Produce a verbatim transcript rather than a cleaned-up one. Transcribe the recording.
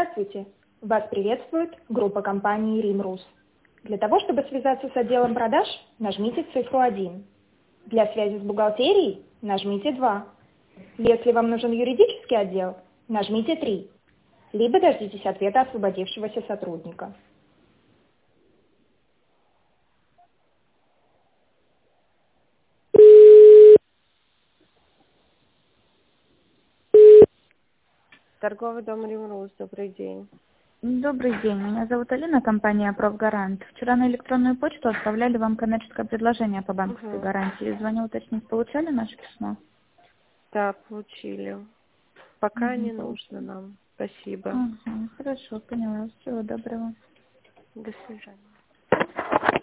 Здравствуйте! Вас приветствует группа компании «Римрус». Для того, чтобы связаться с отделом продаж, нажмите цифру один. Для связи с бухгалтерией нажмите два. Если вам нужен юридический отдел, нажмите три. Либо дождитесь ответа освободившегося сотрудника. Торговый дом «Римрус», добрый день. Добрый день, меня зовут Алина, компания «Профгарант». Вчера на электронную почту отправляли вам коммерческое предложение по банковской Угу. гарантии. Звоню уточнить, получали наше письмо? Да, получили. Пока Угу, не нужно получили. нам. Спасибо. Ага, хорошо, поняла. Всего доброго. До свидания.